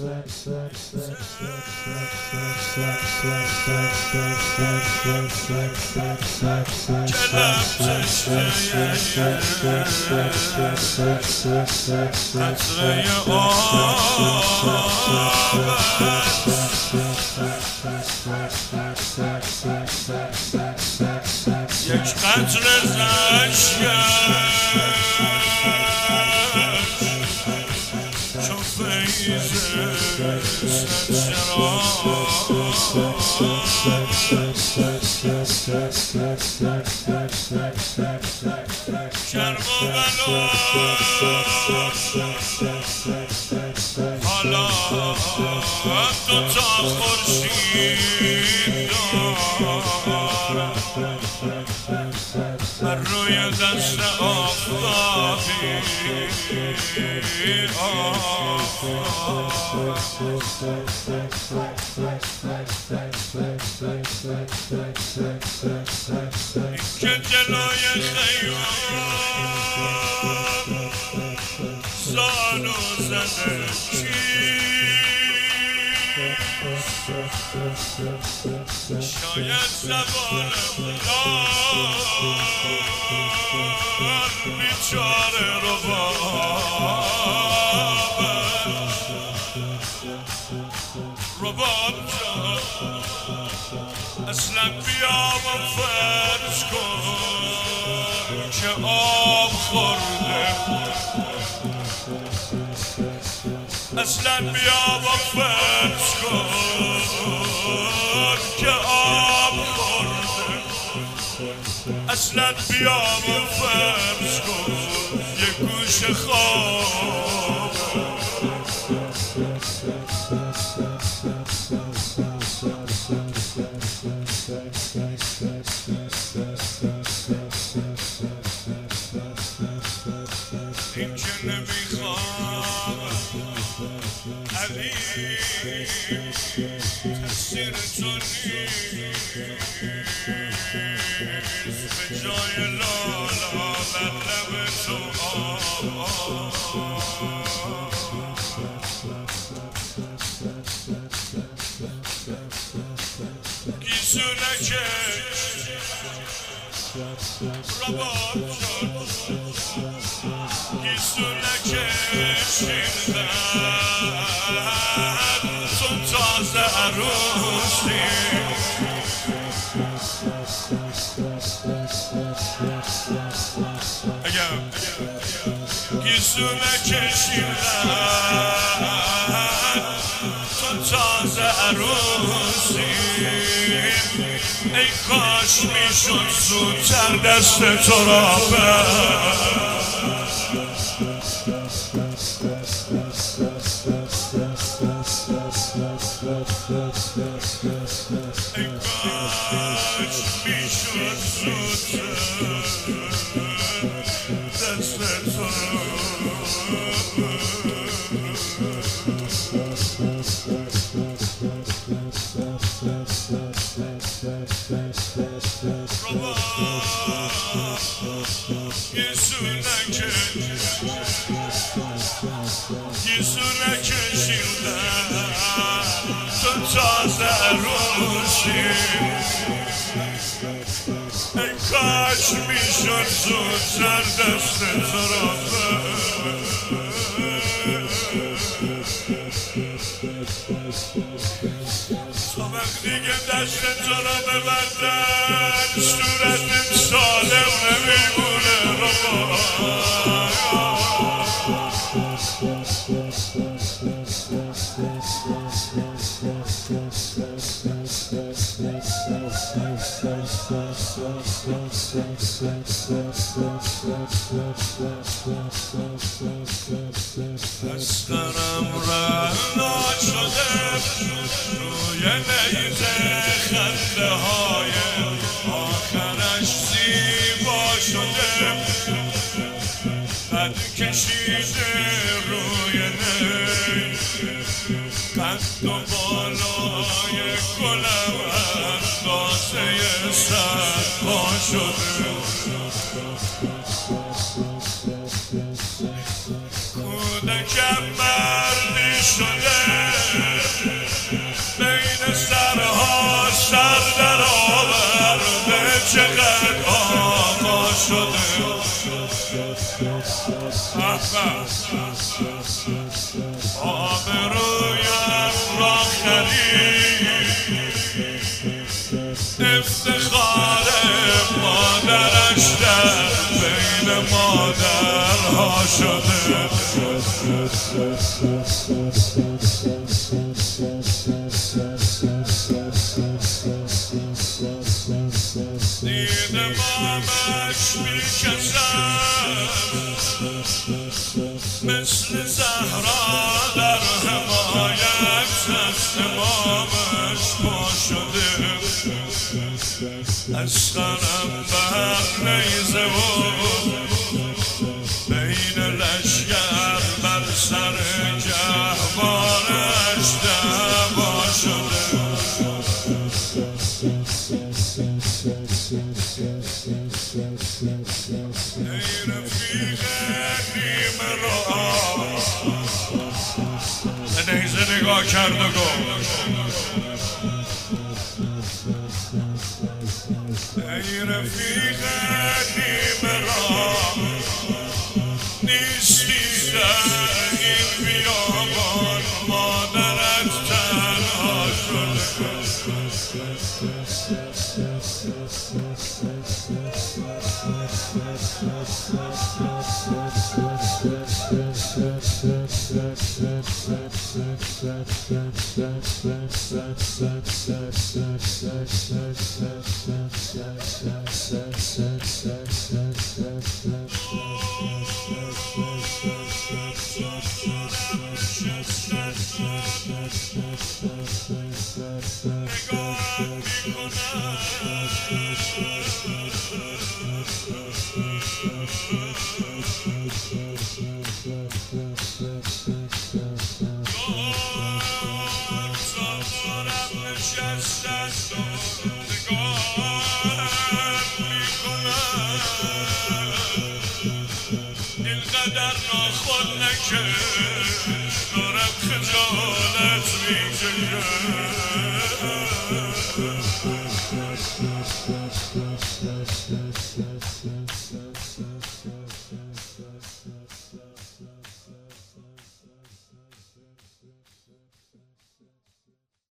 یک قطره زشکش چون فیض شرم و بلا حالا دوتا خورشید بر روی دست آفتابی که جلوی خیام زانو زده شاید زبان بلند بیچاره رباب جان اصلا بیا و فرض کن که آب خورده اصلا بیا و فرض کن که آب خورده اصلا بیا و فرض کن یه گوش خواب این که نمیخوام علی تاثیر تو نیست به جای لالا بر لب تو گیسو نکش رباب جان گیسو نکش این زن تو تازه عروسی گیسو نکش این زن تو تازه عروسی ای کاش میشد زودتر دست تو را ای کاش میشد زودتر دست تو گیسو نکشیدن تو تازه عروسی ای کاش میشد زودتر دست تو را تو وقتی که دست تو را ببندن صورت سالم نمیمونه اسقرم رهنا شده روی نیزه خنده های آخرش زیبا شده قد کشیده روی نی قد و بالای گلم اندازه سرپا شده کودکم مردی شده شده دیدم آمش میکشد مثل زهرا در حمایت از امامش پا شده از خرم بر نیزه و بین لشگر بر سر جهبارش دعوا شده ای رفیق نیمه راه به نیزه نگاه کرد و گفت ای رفیق نیمه راه نیستی در این بیابان مادرت تنها شده اینقدر ناخود نکش دارم خجالت میکشم